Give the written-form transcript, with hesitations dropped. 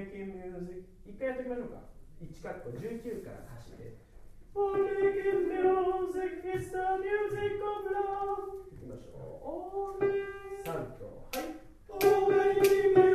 making music 一回やっておきましょうか。1カッコ19から歌詞で All making music is the music of love いきましょう。3とはい。All making music